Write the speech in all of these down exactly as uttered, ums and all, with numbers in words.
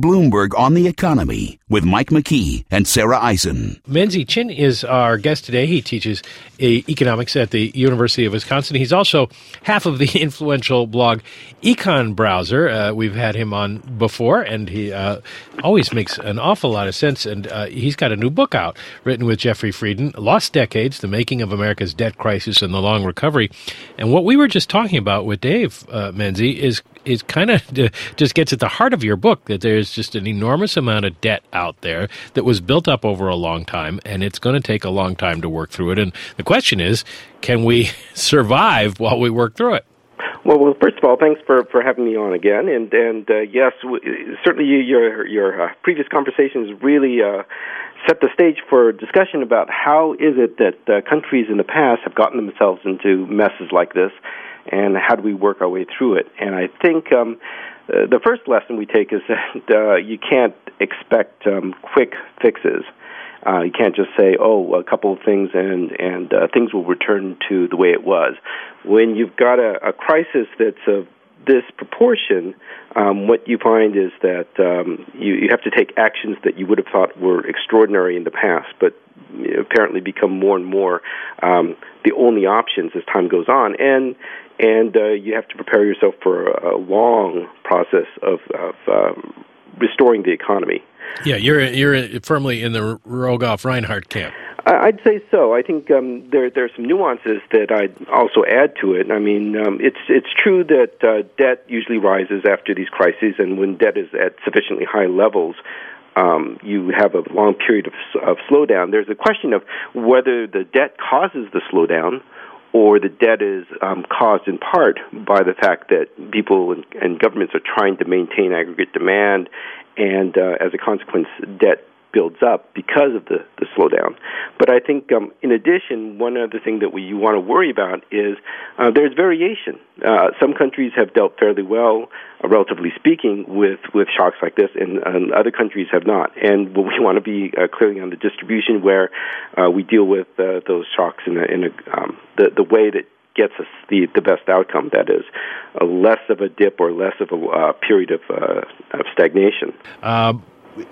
Bloomberg on the Economy with Mike McKee and Sarah Eisen. Menzie Chin is our guest today. He teaches uh, economics at the University of Wisconsin. He's also half of the influential blog Econ Browser. Uh, we've had him on before, and he uh, always makes an awful lot of sense. And uh, he's got a new book out written with Jeffrey Frieden, Lost Decades, The Making of America's Debt Crisis and the Long Recovery. And what we were just talking about with Dave, uh, Menzie, is is kind of uh, just gets at the heart of your book, that there's just an enormous amount of debt out there that was built up over a long time, and it's going to take a long time to work through it. And the question is, can we survive while we work through it? Well, well, first of all, thanks for, for having me on again. And and uh, yes, w- certainly your your uh, previous conversations really uh, set the stage for discussion about how is it that uh, countries in the past have gotten themselves into messes like this, and how do we work our way through it. And I think um, uh, the first lesson we take is that uh, you can't expect um, quick fixes. Uh, you can't just say, oh, a couple of things and, and uh, things will return to the way it was. When you've got a, a crisis that's of this proportion, um, what you find is that um, you, you have to take actions that you would have thought were extraordinary in the past, but apparently become more and more um, the only options as time goes on. And and uh, you have to prepare yourself for a long process of, of um, restoring the economy. Yeah, you're you're firmly in the Rogoff-Reinhardt camp. I'd say so. I think um, there there are some nuances that I'd also add to it. I mean, um, it's it's true that uh, debt usually rises after these crises, and when debt is at sufficiently high levels, um, you have a long period of, of slowdown. There's a question of whether the debt causes the slowdown, or the debt is um, caused in part by the fact that people and, and governments are trying to maintain aggregate demand, and uh, as a consequence, debt builds up because of the, the slowdown. But I think, um, in addition, one other thing that we you want to worry about is uh, there's variation. Uh, some countries have dealt fairly well, uh, relatively speaking, with, with shocks like this, and, and other countries have not. And we want to be uh, clearly on the distribution where uh, we deal with uh, those shocks in, a, in a, um, the, the way that gets us the, the best outcome, that is, uh, less of a dip or less of a uh, period of, uh, of stagnation. Um.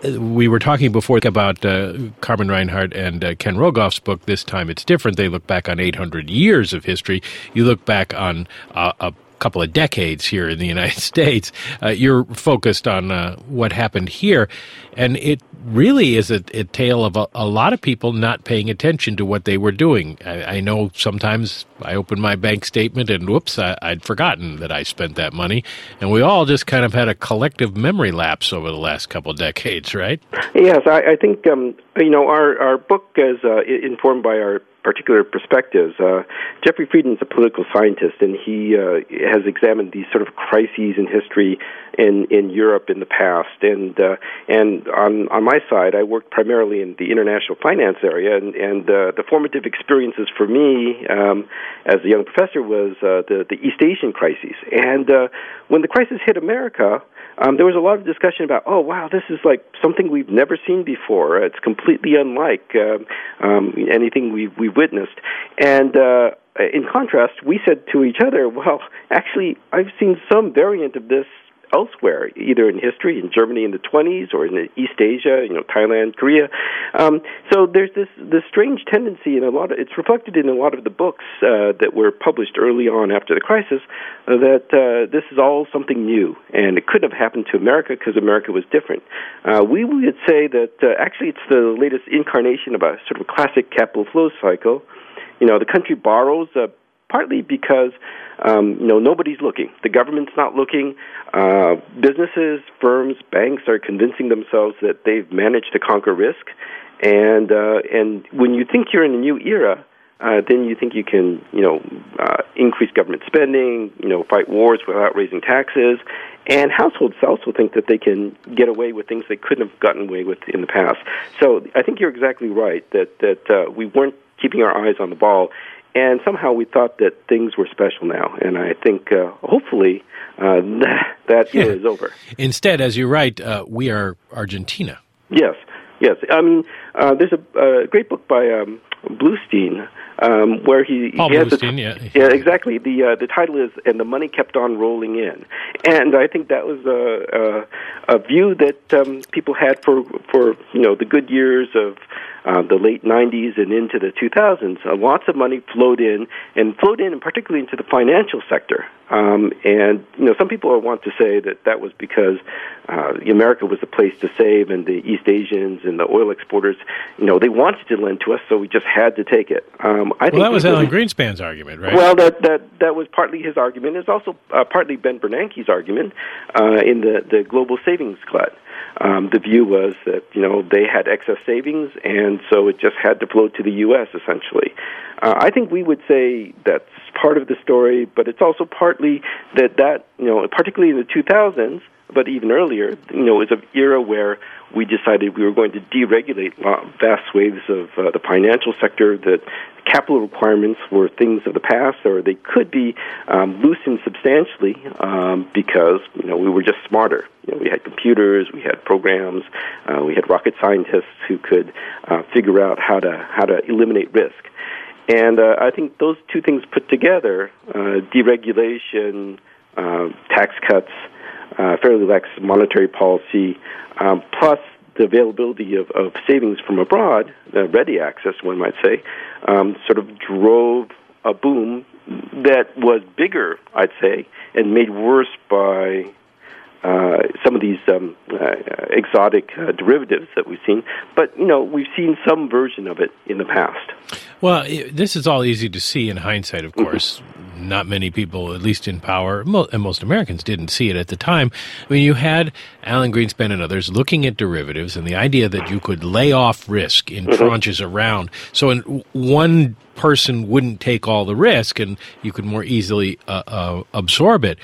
We were talking before about uh, Carmen Reinhardt and uh, Ken Rogoff's book. This time it's different. They look back on eight hundred years of history. You look back on uh, a couple of decades here in the United States. Uh, you're focused on uh, what happened here. And it really is a, a tale of a, a lot of people not paying attention to what they were doing. I, I know sometimes I open my bank statement and whoops, I, I'd forgotten that I spent that money. And we all just kind of had a collective memory lapse over the last couple of decades, right? Yes, I, I think, um, you know, our, our book is uh, informed by our particular perspectives. Uh, Jeffrey Frieden is a political scientist, and he uh, has examined these sort of crises in history in, in Europe in the past. And uh, and on, on my side, I worked primarily in the international finance area, and, and uh, the formative experiences for me um, as a young professor was uh, the, the East Asian crises. And uh, when the crisis hit America, Um, there was a lot of discussion about, oh, wow, this is like something we've never seen before. It's completely unlike uh, um, anything we've, we've witnessed. And uh, in contrast, we said to each other, well, actually, I've seen some variant of this elsewhere, either in history, in Germany in the twenties, or in East Asia, you know, Thailand, Korea. Um, so there's this this strange tendency, in a lot of, it's reflected in a lot of the books uh, that were published early on after the crisis, uh, that uh, this is all something new, and it couldn't have happened to America because America was different. Uh, we would say that uh, actually it's the latest incarnation of a sort of a classic capital flow cycle. You know, the country borrows uh, partly because Um, you know, nobody's looking. The government's not looking. Uh, businesses, firms, banks are convincing themselves that they've managed to conquer risk. And uh, and when you think you're in a new era, uh, then you think you can, you know, uh, increase government spending, you know, fight wars without raising taxes. And households also think that they can get away with things they couldn't have gotten away with in the past. So I think you're exactly right that that uh, we weren't keeping our eyes on the ball. And somehow we thought that things were special now. And I think, uh, hopefully, uh, that, that yeah. era is over. Instead, as you write, uh, we are Argentina. Yes. Yes. I mean, uh, there's a, a great book by um, Bluestein um, where he, Paul he has Bluestein, the, yeah. yeah, exactly. The uh, the title is "And the Money Kept on Rolling In," and I think that was a a, a view that um, people had for for you know the good years of uh, the late nineties and into the two thousands. Uh, lots of money flowed in, and flowed in, and particularly into the financial sector. Um, and you know, some people want to say that that was because uh, America was the place to save, and the East Asians and the oil exporters, you know, they wanted to lend to us, so we just had to take it. Um, I well, think that was really, Alan Greenspan's argument, right? Well, that that that was partly his argument. It's also uh, partly Ben Bernanke's argument uh, in the the global savings glut. Um, the view was that, you know, they had excess savings, and so it just had to flow to the U S, essentially. Uh, I think we would say that's part of the story, but it's also partly that that, you know, particularly in the two thousands, but even earlier, you know, is an era where we decided we were going to deregulate vast swathes of uh, the financial sector, that capital requirements were things of the past, or they could be um, loosened substantially um, because, you know, we were just smarter. You know, we had computers, we had programs, uh, we had rocket scientists who could uh, figure out how to how to eliminate risk. And uh, I think those two things put together, uh, deregulation, uh, tax cuts, uh, fairly lax monetary policy, um, plus the availability of, of savings from abroad, uh, ready access, one might say, um, sort of drove a boom that was bigger, I'd say, and made worse by uh, some of these um, uh, exotic uh, derivatives that we've seen. But, you know, we've seen some version of it in the past. Well, it, this is all easy to see in hindsight, of course. Mm-hmm. Not many people, at least in power, mo- and most Americans didn't see it at the time. I mean, you had Alan Greenspan and others looking at derivatives and the idea that you could lay off risk in mm-hmm. tranches around. So in, one person wouldn't take all the risk and you could more easily uh, uh, absorb it.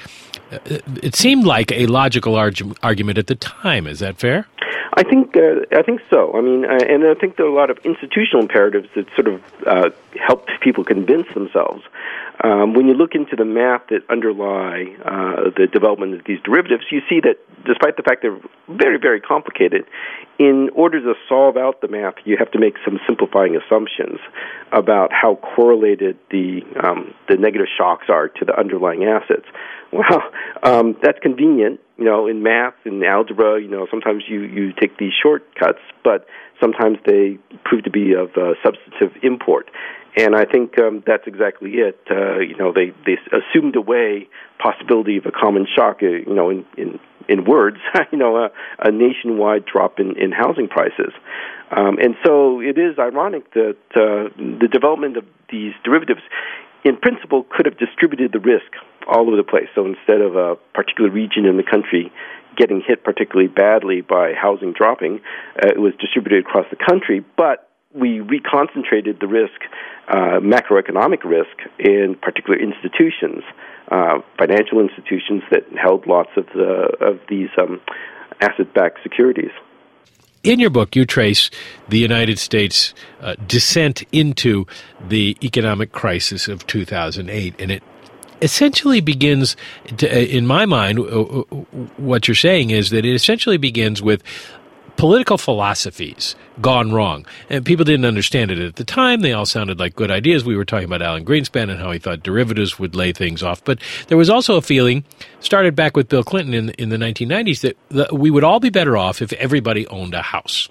It seemed like a logical argu- argument at the time. Is that fair? I think uh, I think so. I mean, uh, and I think there are a lot of institutional imperatives that sort of uh, helped people convince themselves. Um, when you look into the math that underlie uh, the development of these derivatives, you see that despite the fact they're very, very complicated, in order to solve out the math, you have to make some simplifying assumptions about how correlated the um, the negative shocks are to the underlying assets. Well, um, that's convenient. You know, in math, in algebra, you know, sometimes you, you take these shortcuts, but sometimes they prove to be of uh, substantive import. And I think um, that's exactly it. Uh, you know, they, they assumed away possibility of a common shock, uh, you know, in, in, in words, you know, a, a nationwide drop in, in housing prices. Um, and so it is ironic that uh, the development of these derivatives, in principle, could have distributed the risk all over the place. So instead of a particular region in the country getting hit particularly badly by housing dropping, uh, it was distributed across the country, but we reconcentrated the risk, uh, macroeconomic risk, in particular institutions, uh, financial institutions that held lots of the, of these um, asset-backed securities. In your book, you trace the United States' uh, descent into the economic crisis of two thousand eight, and it essentially begins, to, in my mind, what you're saying is that it essentially begins with political philosophies gone wrong. And people didn't understand it at the time. They all sounded like good ideas. We were talking about Alan Greenspan and how he thought derivatives would lay things off. But there was also a feeling, started back with Bill Clinton in, in the nineteen nineties, that, that we would all be better off if everybody owned a house.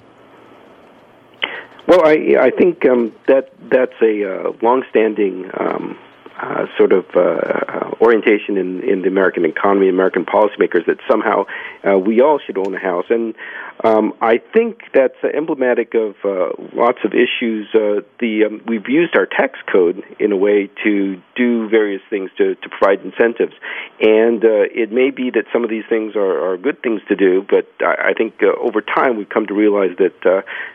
Well, I, I think um, that that's a uh, longstanding um Uh, sort of uh, orientation in, in the American economy, American policymakers, that somehow uh, we all should own a house. And um, I think that's uh, emblematic of uh, lots of issues. Uh, the um, we've used our tax code in a way to do various things to, to provide incentives. And uh, it may be that some of these things are, are good things to do, but I, I think uh, over time we've come to realize that uh,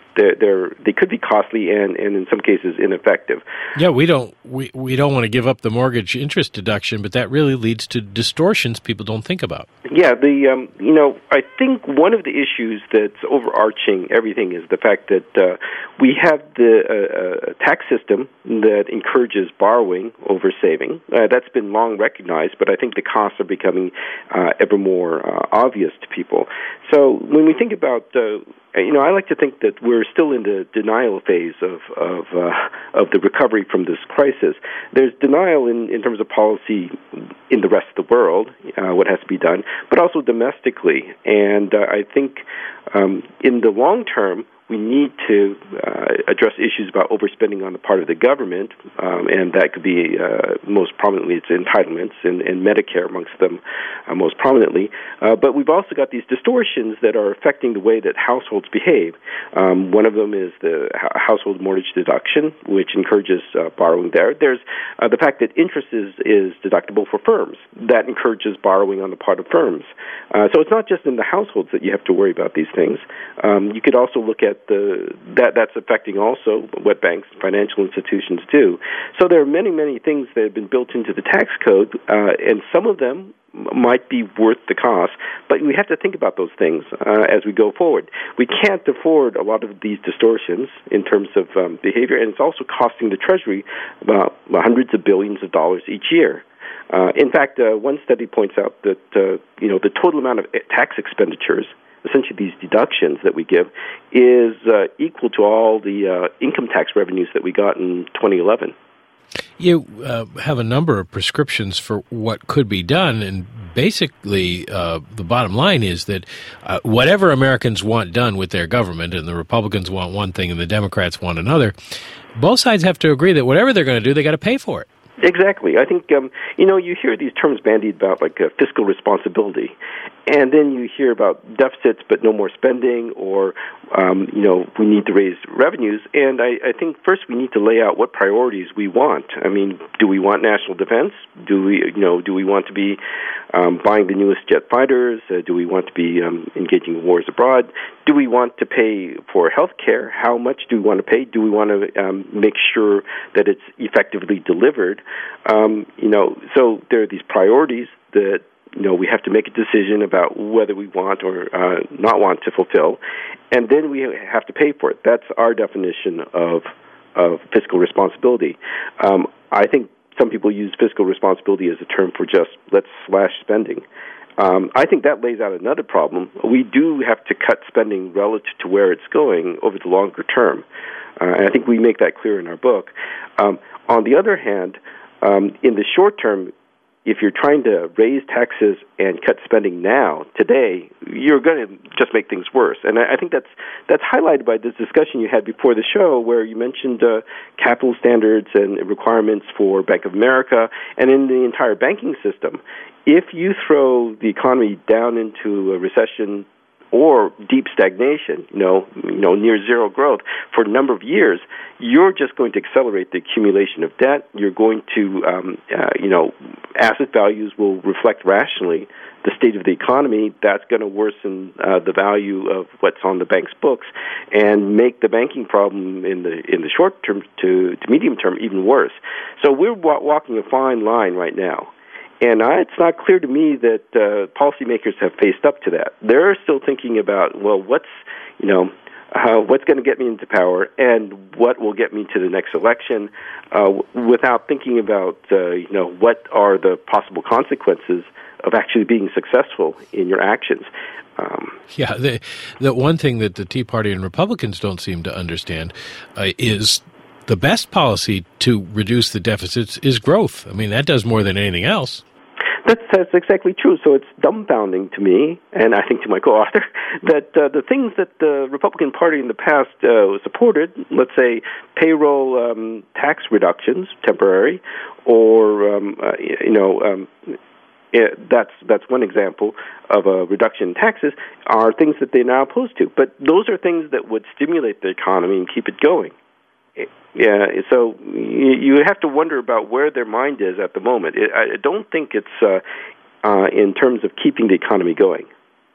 they're, they're they could be costly and, and in some cases ineffective. Yeah, we don't we, we don't want to give up the mortgage interest deduction, but that really leads to distortions people don't think about. Yeah, the um, you know I think one of the issues that's overarching everything is the fact that uh, we have the uh, uh, tax system that encourages borrowing over saving. Uh, that's been long recognized, but I think the costs are becoming uh, ever more uh, obvious to people. So when we think about uh, you know, I like to think that we're still in the denial phase of of, uh, of the recovery from this crisis. There's denial in, in terms of policy in the rest of the world, uh, what has to be done, but also domestically. And uh, I think um, in the long term, we need to uh, address issues about overspending on the part of the government, um, and that could be uh, most prominently its entitlements, and, and Medicare amongst them uh, most prominently. Uh, but we've also got these distortions that are affecting the way that households behave. Um, one of them is the household mortgage deduction, which encourages uh, borrowing there. There's uh, the fact that interest is, is deductible for firms. That encourages borrowing on the part of firms. Uh, so it's not just in the households that you have to worry about these things. Um, you could also look at the that that's affecting also what banks and financial institutions do. So there are many, many things that have been built into the tax code, uh, and some of them might be worth the cost, but we have to think about those things uh, as we go forward. We can't afford a lot of these distortions in terms of um, behavior, and it's also costing the Treasury about hundreds of billions of dollars each year. Uh, in fact, uh, one study points out that uh, you know the total amount of tax expenditures, essentially these deductions that we give, is uh, equal to all the uh, income tax revenues that we got in twenty eleven. You uh, have a number of prescriptions for what could be done, and basically uh, the bottom line is that uh, whatever Americans want done with their government, and the Republicans want one thing and the Democrats want another, both sides have to agree that whatever they're going to do, they got to pay for it. Exactly. I think, um, you know, you hear these terms bandied about, like uh, fiscal responsibility, and then you hear about deficits but no more spending, or, um, you know, we need to raise revenues. And I, I think first we need to lay out what priorities we want. I mean, do we want national defense? Do we, you know, do we want to be um, buying the newest jet fighters? Uh, do we want to be um, engaging in wars abroad? Do we want to pay for health care? How much do we want to pay? Do we want to um, make sure that it's effectively delivered? Um, you know, so there are these priorities that, you know, we have to make a decision about whether we want or uh, not want to fulfill, and then we have to pay for it. That's our definition of of fiscal responsibility. Um, I think some people use fiscal responsibility as a term for just let's slash spending. Um, I think that lays out another problem. We do have to cut spending relative to where it's going over the longer term, uh, and I think we make that clear in our book. Um, on the other hand, um, in the short term, if you're trying to raise taxes and cut spending now, today, you're going to just make things worse. And I think that's that's highlighted by this discussion you had before the show, where you mentioned uh, capital standards and requirements for Bank of America and in the entire banking system. If you throw the economy down into a recession or deep stagnation, you know, you know, near zero growth for a number of years, you're just going to accelerate the accumulation of debt. You're going to, um, uh, you know, asset values will reflect rationally the state of the economy. That's going to worsen uh, the value of what's on the bank's books and make the banking problem in the in the short term to, to medium term even worse. So we're wa- walking a fine line right now. And I, it's not clear to me that uh, policymakers have faced up to that. They're still thinking about, well, what's, you know, uh, what's going to get me into power and what will get me to the next election, uh, w- without thinking about, uh, you know, what are the possible consequences of actually being successful in your actions. Um, yeah, the, the one thing that the Tea Party and Republicans don't seem to understand uh, is the best policy to reduce the deficits is growth. I mean, that does more than anything else. That's, that's exactly true. So it's dumbfounding to me, and I think to my co-author, that uh, the things that the Republican Party in the past uh, supported, let's say payroll um, tax reductions, temporary, or, um, uh, you know, um, it, that's that's one example of a reduction in taxes, are things that they're now opposed to. But those are things that would stimulate the economy and keep it going. Yeah, so you have to wonder about where their mind is at the moment. I don't think it's uh, uh, in terms of keeping the economy going.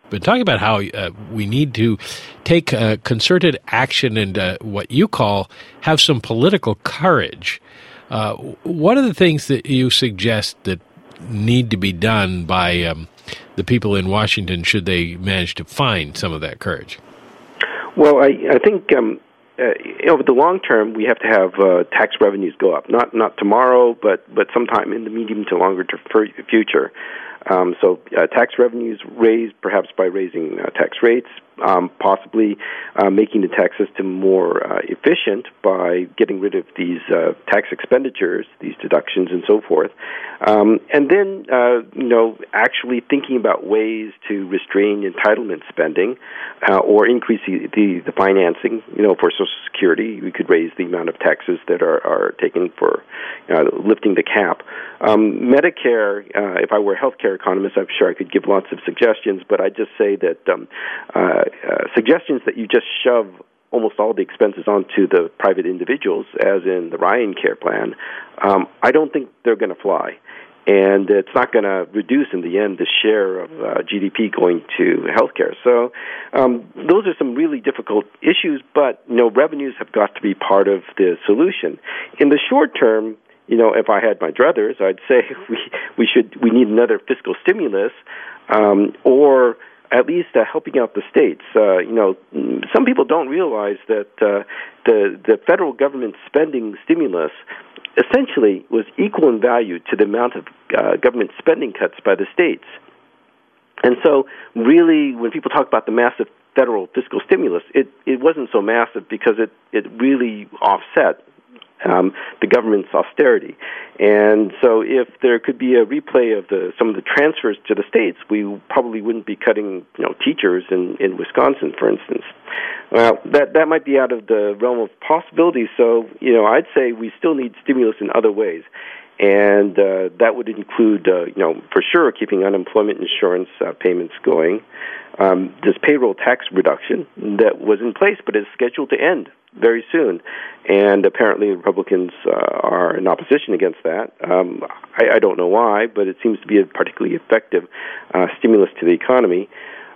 been talking about how uh, we need to take uh, concerted action and uh, what you call have some political courage. Uh, what are the things that you suggest that need to be done by um, the people in Washington should they manage to find some of that courage? Well, I, I think um, uh, over the long term, we have to have uh, tax revenues go up. Not not tomorrow, but, but sometime in the medium to longer term future. Um, so uh, tax revenues raised perhaps by raising uh, tax rates, um, possibly uh, making the tax system more uh, efficient by getting rid of these uh, tax expenditures, these deductions and so forth. Um, and then, uh, you know, actually thinking about ways to restrain entitlement spending uh, or increase the, the, the financing, you know, for Social Security. We could raise the amount of taxes that are, are taken for uh, lifting the cap. Um, Medicare, uh, if I were a healthcare economist, I'm sure I could give lots of suggestions, but I'd just say that um, uh, uh, suggestions that you just shove almost all the expenses onto the private individuals, as in the Ryan Care Plan, um, I don't think they're going to fly. And it's not going to reduce, in the end, the share of uh, G D P going to healthcare. So um, those are some really difficult issues, but you know, revenues have got to be part of the solution. In the short term, you know, if I had my druthers, I'd say we we should we need another fiscal stimulus, um, or at least uh, helping out the states. Uh, you know, some people don't realize that uh, the the federal government spending stimulus essentially was equal in value to the amount of uh, government spending cuts by the states. And so, really, when people talk about the massive federal fiscal stimulus, it it wasn't so massive because it it really offset Um, the government's austerity. And so if there could be a replay of the some of the transfers to the states, we probably wouldn't be cutting, you know, teachers in, in Wisconsin, for instance. Well, that that might be out of the realm of possibilities. So, you know, I'd say we still need stimulus in other ways. And uh, that would include, uh, you know, for sure, keeping unemployment insurance uh, payments going. Um, this payroll tax reduction that was in place but is scheduled to end very soon. And apparently Republicans uh, are in opposition against that. Um, I, I don't know why, but it seems to be a particularly effective uh, stimulus to the economy.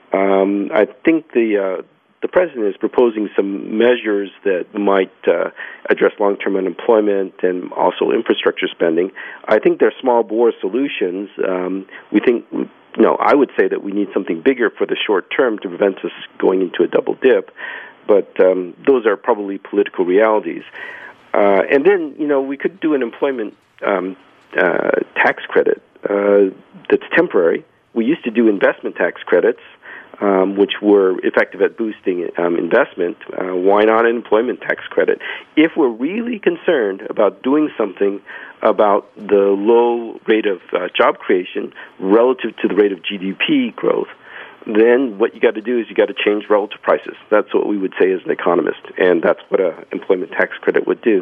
Um, I think the uh, the president is proposing some measures that might uh, address long-term unemployment and also infrastructure spending. I think they're small-bore solutions. Um, we think, you know, I would say that we need something bigger for the short term to prevent us going into a double dip. But um, those are probably political realities. Uh, and then, you know, we could do an employment um, uh, tax credit uh, that's temporary. We used to do investment tax credits, um, which were effective at boosting um, investment. Uh, why not an employment tax credit? If we're really concerned about doing something about the low rate of uh, job creation relative to the rate of G D P growth, then what you got to do is you got to change relative prices. That's what we would say as an economist, and that's what an employment tax credit would do.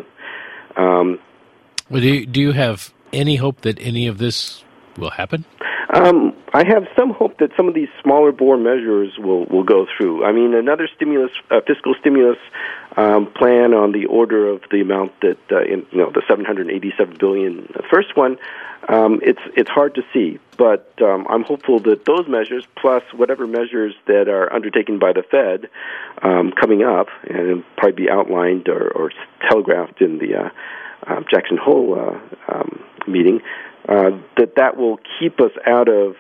Um, well, do you, do you have any hope that any of this will happen? Um, I have some hope that some of these smaller bore measures will, will go through. I mean, another stimulus, uh, fiscal stimulus um, plan on the order of the amount that, uh, in, you know, the seven hundred eighty-seven billion dollars, the first one, um, it's it's hard to see. But um, I'm hopeful that those measures, plus whatever measures that are undertaken by the Fed um, coming up, and it'll probably be outlined or, or telegraphed in the uh, uh, Jackson Hole uh, um, meeting, Uh, that that will keep us out of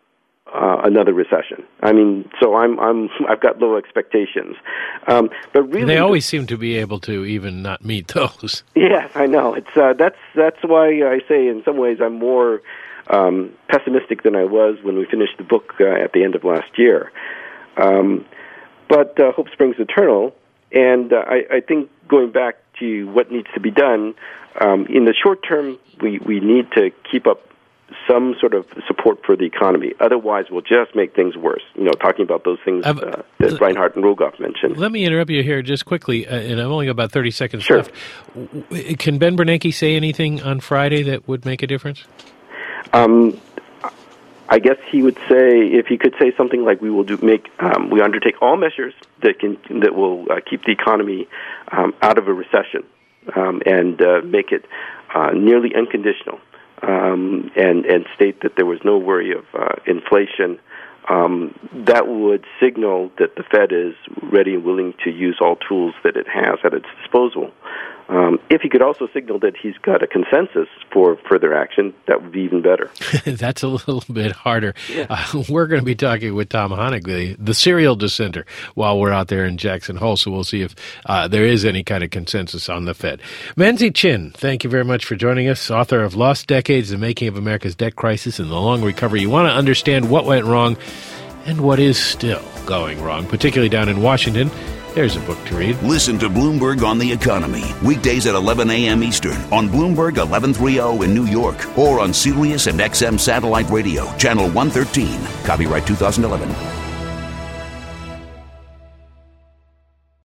uh, another recession. I mean, so I'm I'm I've got low expectations, um, but really they always seem to be able to even not meet those. Yes, I know. It's uh, that's that's why I say in some ways I'm more um, pessimistic than I was when we finished the book uh, at the end of last year. Um, but uh, hope springs eternal, and uh, I, I think going back to what needs to be done. Um, in the short term, we, we need to keep up some sort of support for the economy. Otherwise, we'll just make things worse. You know, talking about those things uh, that Reinhardt and Rogoff mentioned. Let me interrupt you here just quickly, uh, and I've only got about thirty seconds sure. left. Can Ben Bernanke say anything on Friday that would make a difference? Um, I guess he would say, if he could say something like, "We will do make um, we undertake all measures that can that will uh, keep the economy um, out of a recession." Um, and uh, make it uh, nearly unconditional, um, and and state that there was no worry of uh, inflation um, that would signal that the Fed is ready and willing to use all tools that it has at its disposal. Um, if he could also signal that he's got a consensus for further action, that would be even better. That's a little bit harder. Yeah. Uh, we're going to be talking with Tom Honig, the, the serial dissenter, while we're out there in Jackson Hole, so we'll see if uh, there is any kind of consensus on the Fed. Manzi Chin, thank you very much for joining us, author of Lost Decades, The Making of America's Debt Crisis and the Long Recovery. You want to understand what went wrong and what is still going wrong, particularly down in Washington. There's a book to read. Listen to Bloomberg on the Economy, weekdays at eleven a.m. Eastern on Bloomberg eleven thirty in New York or on Sirius and X M Satellite Radio, Channel one thirteen. Copyright two thousand eleven.